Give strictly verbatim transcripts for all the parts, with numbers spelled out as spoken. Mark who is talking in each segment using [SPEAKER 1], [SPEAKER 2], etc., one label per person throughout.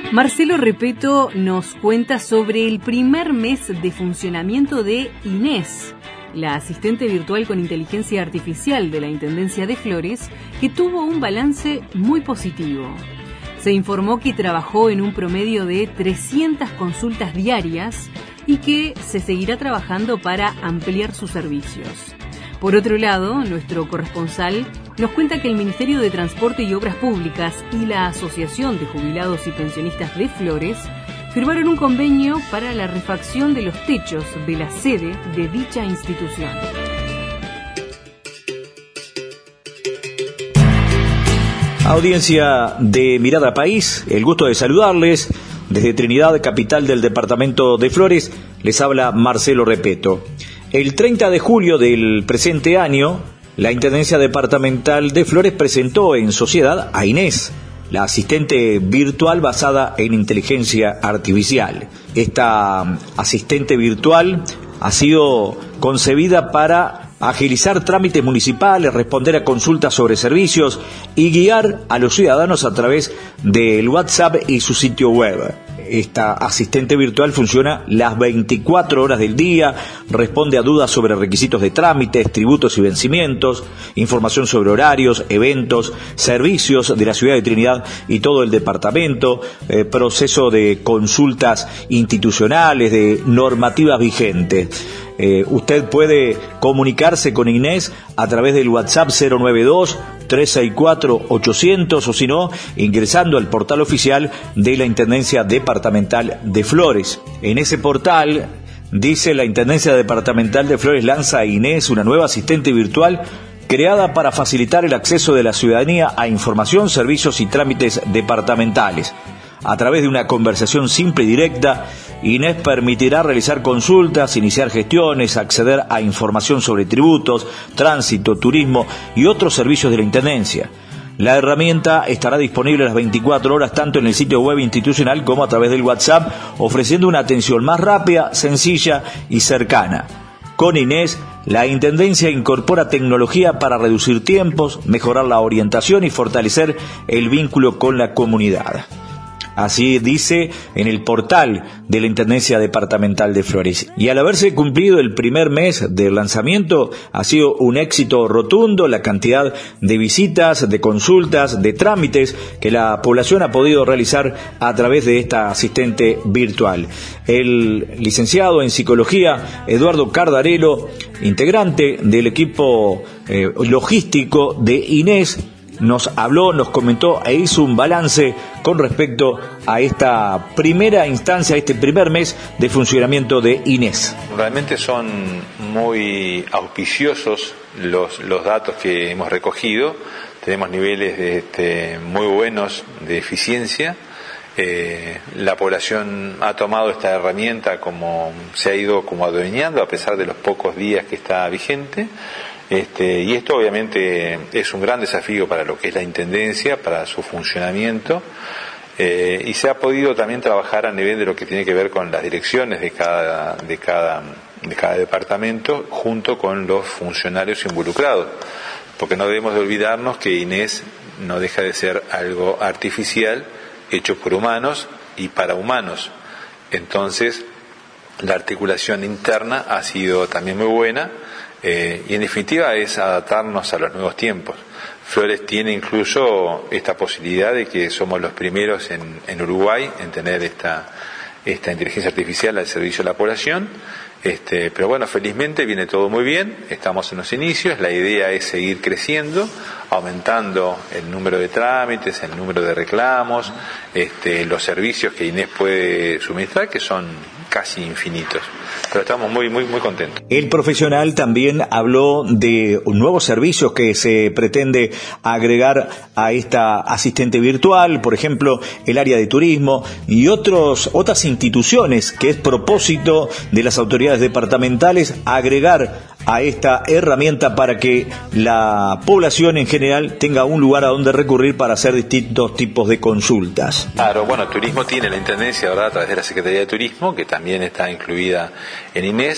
[SPEAKER 1] Marcelo Repetto nos cuenta sobre el primer mes de funcionamiento de Inés, la asistente virtual con inteligencia artificial de la Intendencia de Flores, que tuvo un balance muy positivo. Se informó que trabajó en un promedio de trescientas consultas diarias y que se seguirá trabajando para ampliar sus servicios. Por otro lado, nuestro corresponsal nos cuenta que el Ministerio de Transporte y Obras Públicas y la Asociación de Jubilados y Pensionistas de Flores firmaron un convenio para la refacción de los techos de la sede de dicha institución.
[SPEAKER 2] Audiencia de Mirada País, el gusto de saludarles. Desde Trinidad, capital del departamento de Flores, les habla Marcelo Repetto. El treinta de julio del presente año, la Intendencia Departamental de Flores presentó en sociedad a Inés, la asistente virtual basada en inteligencia artificial. Esta asistente virtual ha sido concebida para agilizar trámites municipales, responder a consultas sobre servicios y guiar a los ciudadanos a través del WhatsApp y su sitio web. Esta asistente virtual funciona las veinticuatro horas del día, responde a dudas sobre requisitos de trámites, tributos y vencimientos, información sobre horarios, eventos, servicios de la ciudad de Trinidad y todo el departamento, eh, proceso de consultas institucionales, de normativas vigentes. Eh, usted puede comunicarse con Inés a través del WhatsApp cero nueve dos, tres seis cuatro, ochocientos o si no, ingresando al portal oficial de la Intendencia Departamental de Flores. En ese portal, dice, la Intendencia Departamental de Flores lanza a Inés, una nueva asistente virtual creada para facilitar el acceso de la ciudadanía a información, servicios y trámites departamentales. A través de una conversación simple y directa, Inés permitirá realizar consultas, iniciar gestiones, acceder a información sobre tributos, tránsito, turismo y otros servicios de la Intendencia. La herramienta estará disponible las veinticuatro horas tanto en el sitio web institucional como a través del WhatsApp, ofreciendo una atención más rápida, sencilla y cercana. Con Inés, la Intendencia incorpora tecnología para reducir tiempos, mejorar la orientación y fortalecer el vínculo con la comunidad. Así dice en el portal de la Intendencia Departamental de Flores. Y al haberse cumplido el primer mes del lanzamiento, ha sido un éxito rotundo la cantidad de visitas, de consultas, de trámites que la población ha podido realizar a través de esta asistente virtual. El licenciado en Psicología, Eduardo Cardarello, integrante del equipo eh, logístico de Inés, nos habló, nos comentó e hizo un balance con respecto a esta primera instancia, a este primer mes de funcionamiento de Inés.
[SPEAKER 3] Realmente son muy auspiciosos los, los datos que hemos recogido. Tenemos niveles de, este, muy buenos de eficiencia. Eh, la población ha tomado esta herramienta como se ha ido como adueñando a pesar de los pocos días que está vigente. Este, y esto obviamente es un gran desafío para lo que es la Intendencia, para su funcionamiento, eh, y se ha podido también trabajar a nivel de lo que tiene que ver con las direcciones de cada, de cada, de cada departamento, junto con los funcionarios involucrados, porque no debemos de olvidarnos que Inés no deja de ser algo artificial, hecho por humanos y para humanos. Entonces, la articulación interna ha sido también muy buena. Eh, y en definitiva es adaptarnos a los nuevos tiempos. Flores tiene incluso esta posibilidad de que somos los primeros en, en Uruguay en tener esta, esta inteligencia artificial al servicio de la población. Este, pero bueno, felizmente viene todo muy bien, estamos en los inicios, la idea es seguir creciendo, aumentando el número de trámites, el número de reclamos, este, los servicios que Inés puede suministrar, que son casi infinitos. Pero estamos muy, muy, muy contentos.
[SPEAKER 2] El profesional también habló de nuevos servicios que se pretende agregar a esta asistente virtual, por ejemplo, el área de turismo y otros, otras instituciones que es propósito de las autoridades departamentales agregar a esta herramienta para que la población en general tenga un lugar a donde recurrir para hacer distintos tipos de consultas.
[SPEAKER 3] Claro, bueno, turismo tiene la Intendencia, ¿verdad?, a través de la Secretaría de Turismo, que también está incluida en Inés,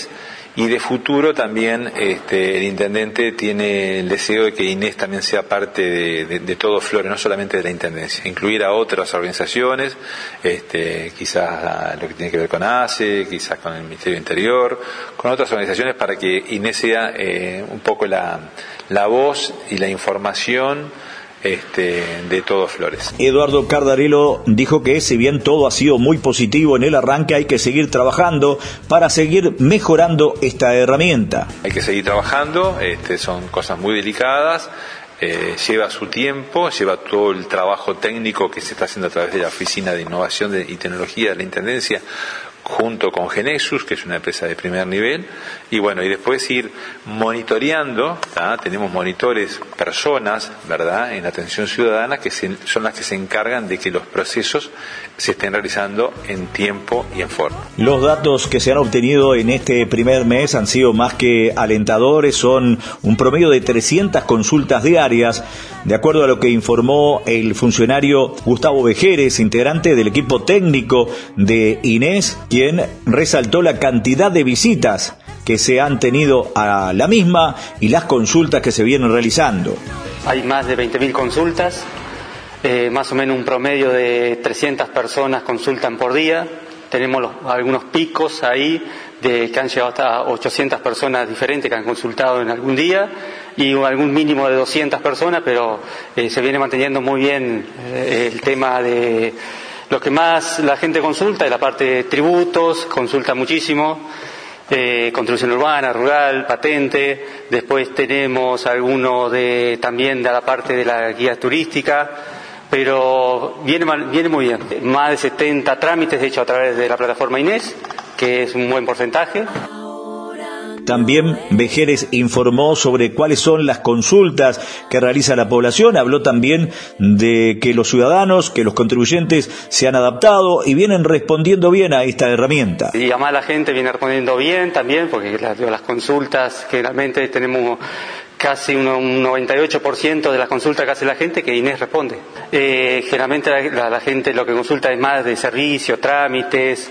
[SPEAKER 3] Y de futuro también este, el intendente tiene el deseo de que Inés también sea parte de, de, de todo Flores, no solamente de la intendencia, incluir a otras organizaciones, este, quizás lo que tiene que ver con A C E, quizás con el Ministerio Interior, con otras organizaciones, para que Inés sea eh, un poco la, la voz y la información Este, de todo Flores.
[SPEAKER 2] Eduardo Cardarello dijo que si bien todo ha sido muy positivo en el arranque, hay que seguir trabajando para seguir mejorando esta herramienta.
[SPEAKER 3] Hay que seguir trabajando, este, son cosas muy delicadas, eh, lleva su tiempo, lleva todo el trabajo técnico que se está haciendo a través de la Oficina de Innovación y Tecnología de la Intendencia, junto con Genesus, que es una empresa de primer nivel, y bueno, y después ir monitoreando, ¿tá? Tenemos monitores, personas, ¿verdad?, en atención ciudadana, que se, son las que se encargan de que los procesos se estén realizando en tiempo y en forma.
[SPEAKER 2] Los datos que se han obtenido en este primer mes han sido más que alentadores, son un promedio de trescientas consultas diarias, de acuerdo a lo que informó el funcionario Gustavo Vejeres, integrante del equipo técnico de Inés, quien resaltó la cantidad de visitas que se han tenido a la misma y las consultas que se vienen realizando.
[SPEAKER 4] Hay más de veinte mil consultas, eh, más o menos un promedio de trescientas personas consultan por día. Tenemos los, algunos picos ahí de que han llegado hasta ochocientas personas diferentes que han consultado en algún día y algún mínimo de doscientas personas, pero eh, se viene manteniendo muy bien eh, el tema de lo que más la gente consulta, es la parte de tributos, consulta muchísimo. Eh, contribución urbana, rural, patente. Después tenemos algunos de, también de la parte de la guía turística, pero viene, viene muy bien. Más de setenta trámites hechos a través de la plataforma Inés, que es un buen porcentaje.
[SPEAKER 2] También Vejeres informó sobre cuáles son las consultas que realiza la población, habló también de que los ciudadanos, que los contribuyentes se han adaptado y vienen respondiendo bien a esta herramienta.
[SPEAKER 4] Y además la gente viene respondiendo bien también, porque las, las consultas, generalmente tenemos casi un noventa y ocho por ciento de las consultas que hace la gente que Inés responde. Eh, generalmente la, la gente lo que consulta es más de servicio, trámites.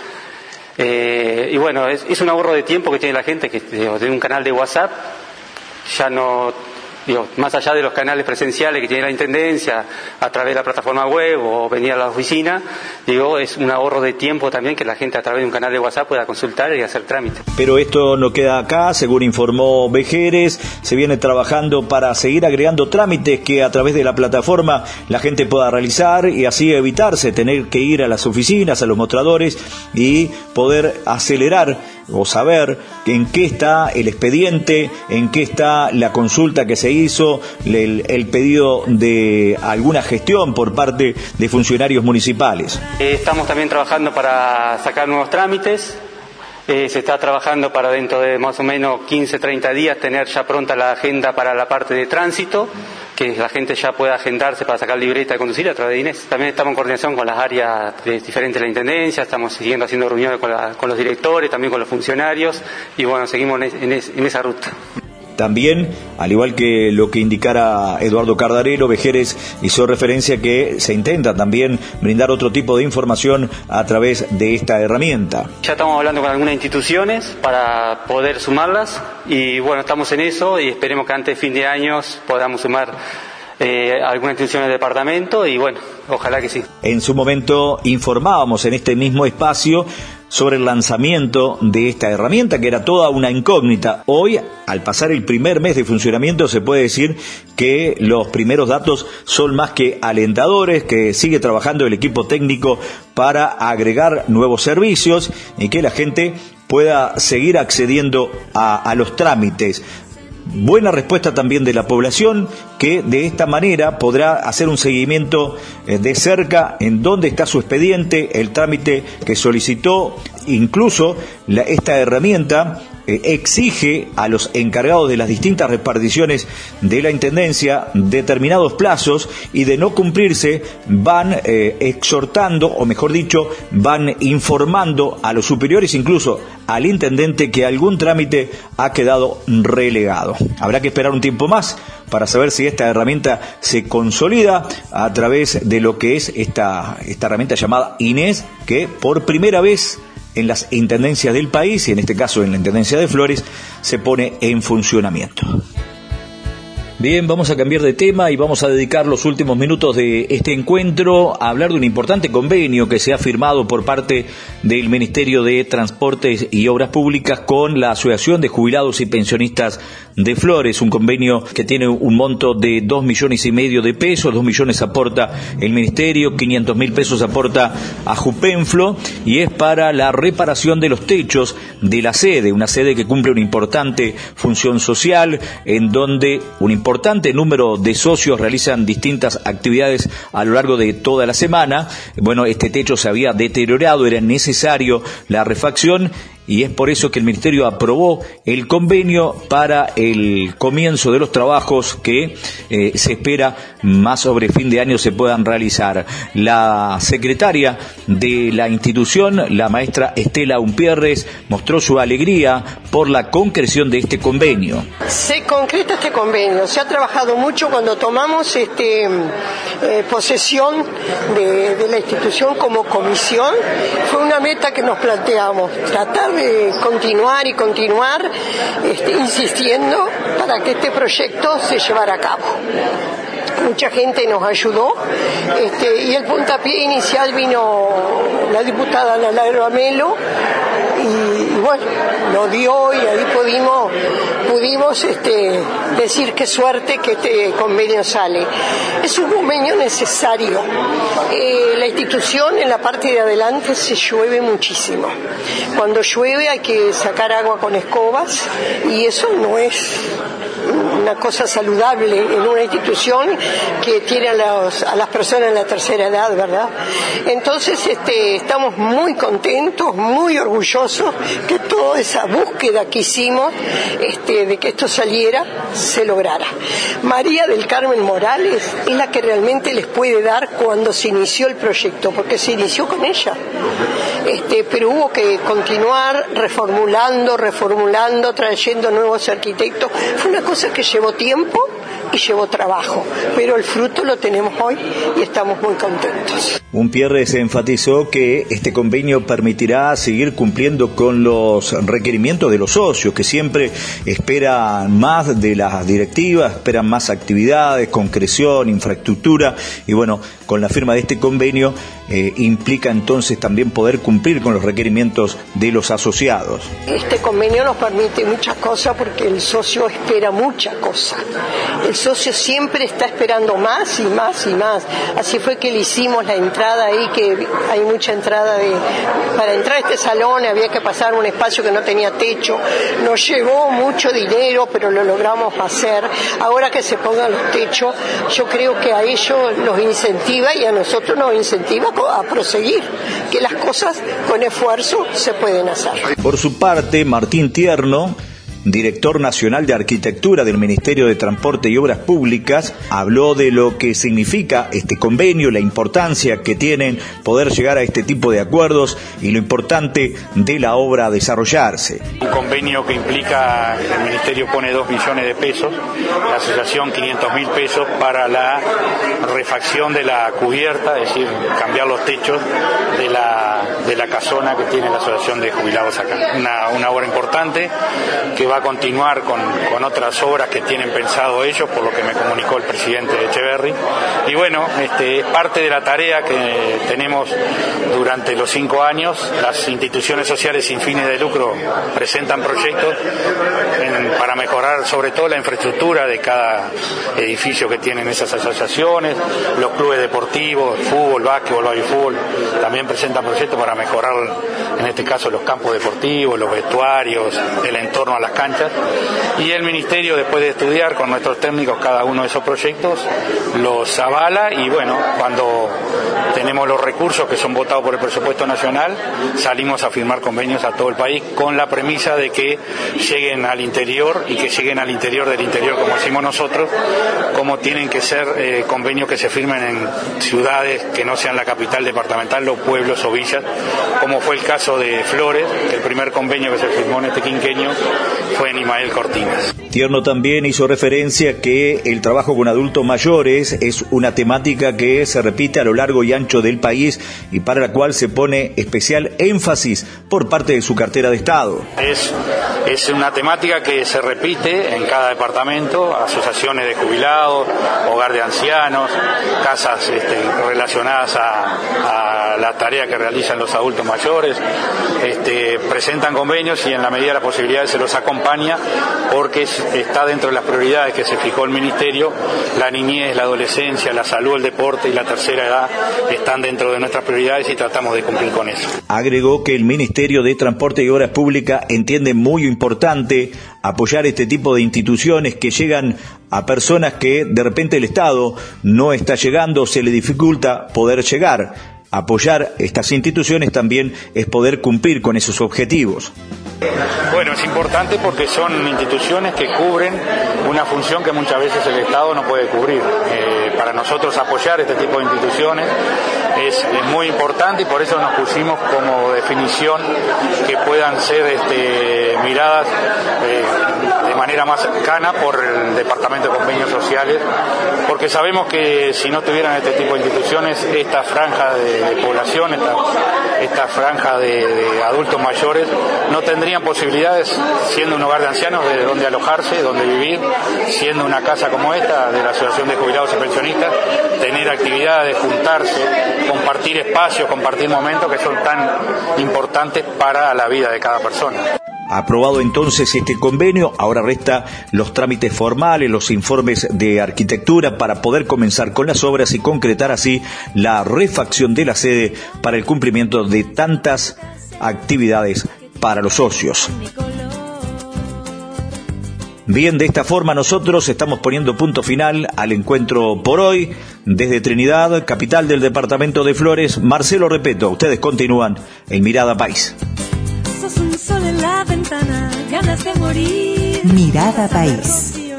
[SPEAKER 4] Eh, y bueno, es, es un ahorro de tiempo que tiene la gente, que digo, de un canal de WhatsApp, ya no, digo, más allá de los canales presenciales que tiene la Intendencia, a través de la plataforma web o venir a la oficina, digo, es un ahorro de tiempo también que la gente a través de un canal de WhatsApp pueda consultar y hacer trámites.
[SPEAKER 2] Pero esto no queda acá, según informó Vejeres, se viene trabajando para seguir agregando trámites que a través de la plataforma la gente pueda realizar y así evitarse tener que ir a las oficinas, a los mostradores y poder acelerar o saber en qué está el expediente, en qué está la consulta que se hizo, el, el pedido de alguna gestión por parte de funcionarios municipales.
[SPEAKER 4] Estamos también trabajando para sacar nuevos trámites. Eh, se está trabajando para dentro de más o menos quince a treinta días tener ya pronta la agenda para la parte de tránsito, que la gente ya pueda agendarse para sacar libreta de conducir a través de Inés. También estamos en coordinación con las áreas de, diferentes de la Intendencia, estamos siguiendo haciendo reuniones con, la, con los directores, también con los funcionarios, y bueno, seguimos en, en, en esa ruta.
[SPEAKER 2] También, al igual que lo que indicara Eduardo Cardarello, Vejeres hizo referencia que se intenta también brindar otro tipo de información a través de esta herramienta.
[SPEAKER 4] Ya estamos hablando con algunas instituciones para poder sumarlas y bueno, estamos en eso y esperemos que antes de fin de año podamos sumar eh, algunas instituciones del departamento y bueno, ojalá que sí.
[SPEAKER 2] En su momento informábamos en este mismo espacio sobre el lanzamiento de esta herramienta, que era toda una incógnita. Hoy, al pasar el primer mes de funcionamiento, se puede decir que los primeros datos son más que alentadores, que sigue trabajando el equipo técnico para agregar nuevos servicios y que la gente pueda seguir accediendo a, a los trámites. Buena respuesta también de la población, que de esta manera podrá hacer un seguimiento de cerca en dónde está su expediente, el trámite que solicitó. Incluso la, esta herramienta eh, exige a los encargados de las distintas reparticiones de la Intendencia determinados plazos y de no cumplirse van eh, exhortando, o mejor dicho, van informando a los superiores, incluso al intendente, que algún trámite ha quedado relegado. Habrá que esperar un tiempo más para saber si esta herramienta se consolida a través de lo que es esta, esta herramienta llamada Inés, que por primera vez en las intendencias del país, y en este caso en la Intendencia de Flores, se pone en funcionamiento. Bien, vamos a cambiar de tema y vamos a dedicar los últimos minutos de este encuentro a hablar de un importante convenio que se ha firmado por parte del Ministerio de Transportes y Obras Públicas con la Asociación de Jubilados y Pensionistas de Flores, un convenio que tiene un monto de dos millones y medio de pesos, dos millones aporta el Ministerio, quinientos mil pesos aporta a Jupenflo, y es para la reparación de los techos de la sede, una sede que cumple una importante función social, en donde un importante importante número de socios realizan distintas actividades a lo largo de toda la semana. Bueno, este techo se había deteriorado, era necesario la refacción, y es por eso que el Ministerio aprobó el convenio para el comienzo de los trabajos que eh, se espera más sobre fin de año se puedan realizar. La secretaria de la institución, la maestra Estela Umpierres, mostró su alegría por la concreción de este convenio.
[SPEAKER 5] Se concreta este convenio, se ha trabajado mucho cuando tomamos este eh, posesión de, de la institución como comisión. Fue una meta que nos planteamos, tratar de continuar y continuar este, insistiendo para que este proyecto se llevara a cabo. Mucha gente nos ayudó este, y el puntapié inicial vino la diputada Ana Melo y, y bueno, lo dio, y ahí pudimos pudimos este, decir qué suerte que este convenio sale. Es un convenio necesario. Eh, la institución en la parte de adelante se llueve muchísimo. Cuando llueve hay que sacar agua con escobas y eso no es una cosa saludable en una institución que tiene a, los, a las personas en la tercera edad, ¿verdad? Entonces este, estamos muy contentos, muy orgullosos que toda esa búsqueda que hicimos este, de que esto saliera, se lograra. María del Carmen Morales es la que realmente les puede dar cuando se inició el proyecto, porque se inició con ella. Este, pero hubo que continuar reformulando, reformulando, trayendo nuevos arquitectos. Fue una cosa que llevó tiempo y llevó trabajo, pero el fruto lo tenemos hoy y estamos muy contentos.
[SPEAKER 2] Umpierres enfatizó que este convenio permitirá seguir cumpliendo con los requerimientos de los socios, que siempre esperan más de las directivas, esperan más actividades, concreción, infraestructura, y bueno, con la firma de este convenio eh, implica entonces también poder cumplir con los requerimientos de los asociados.
[SPEAKER 5] Este convenio nos permite muchas cosas porque el socio espera muchas cosas. El socio siempre está esperando más y más y más. Así fue que le hicimos la entrada ahí, que hay mucha entrada de... Para entrar a este salón había que pasar un espacio que no tenía techo. Nos llevó mucho dinero, pero lo logramos hacer. Ahora que se pongan los techos, yo creo que a ellos los incentiva y a nosotros nos incentiva a proseguir, que las cosas con esfuerzo se pueden hacer.
[SPEAKER 2] Por su parte, Martín Tierno, director nacional de Arquitectura del Ministerio de Transporte y Obras Públicas, habló de lo que significa este convenio, la importancia que tienen poder llegar a este tipo de acuerdos y lo importante de la obra a desarrollarse.
[SPEAKER 6] Un convenio que implica, el Ministerio pone dos millones de pesos, la asociación quinientos mil pesos para la refacción de la cubierta, es decir, cambiar los techos de la, de la casona que tiene la Asociación de Jubilados acá. Una, una obra importante que va a continuar con, con otras obras que tienen pensado ellos, por lo que me comunicó el presidente de Echeverry. Y bueno, este, es parte de la tarea que tenemos durante los cinco años. Las instituciones sociales sin fines de lucro presentan proyectos en, para mejorar sobre todo la infraestructura de cada edificio que tienen esas asociaciones. Los clubes deportivos, fútbol, básquetbol, voleibol, también presentan proyectos para mejorar, en este caso, los campos deportivos, los vestuarios, el entorno a las canchas, y el Ministerio, después de estudiar con nuestros técnicos cada uno de esos proyectos, los avala, y bueno, cuando tenemos los recursos que son votados por el presupuesto nacional, salimos a firmar convenios a todo el país con la premisa de que lleguen al interior y que lleguen al interior del interior, como decimos nosotros, como tienen que ser eh, convenios que se firmen en ciudades que no sean la capital departamental, o pueblos o villas, como fue el caso de Flores, el primer convenio que se firmó en este quinquenio fue en Ismael Cortinas.
[SPEAKER 2] Tierno también hizo referencia que el trabajo con adultos mayores es una temática que se repite a lo largo y ancho del país y para la cual se pone especial énfasis por parte de su cartera de Estado.
[SPEAKER 6] Es, es una temática que se repite en cada departamento, asociaciones de jubilados, hogar de ancianos, casas este, relacionadas a, a la tarea que realizan los adultos mayores, este, presentan convenios y en la medida de las posibilidades se los acompaña porque está dentro de las prioridades que se fijó el Ministerio. La niñez, la adolescencia, la salud, el deporte y la tercera edad están dentro de nuestras prioridades y tratamos de cumplir con eso.
[SPEAKER 2] Agregó que el Ministerio de Transporte y Obras Públicas entiende muy importante apoyar este tipo de instituciones que llegan a personas que de repente el Estado no está llegando, se le dificulta poder llegar. Apoyar estas instituciones también es poder cumplir con esos objetivos.
[SPEAKER 6] Bueno, es importante porque son instituciones que cubren una función que muchas veces el Estado no puede cubrir. Eh, para nosotros apoyar este tipo de instituciones es, es muy importante y por eso nos pusimos como definición que puedan ser este, miradas eh, de manera más cercana por el Departamento de Convenios Sociales, porque sabemos que si no tuvieran este tipo de instituciones, esta franja de, de población, esta, esta franja de, de adultos mayores, no tendrían posibilidades, siendo un hogar de ancianos, de donde alojarse, de donde vivir, siendo una casa como esta, de la Asociación de Jubilados y Pensionistas, tener actividades, juntarse, compartir espacios, compartir momentos que son tan importantes para la vida de cada persona.
[SPEAKER 2] Aprobado entonces este convenio, ahora resta los trámites formales, los informes de arquitectura para poder comenzar con las obras y concretar así la refacción de la sede para el cumplimiento de tantas actividades para los socios. Bien, de esta forma nosotros estamos poniendo punto final al encuentro por hoy. Desde Trinidad, capital del departamento de Flores, Marcelo Repetto, ustedes continúan en Mirada País.
[SPEAKER 7] Sos un sol en la ventana, ganas de morir.
[SPEAKER 8] Mirada País.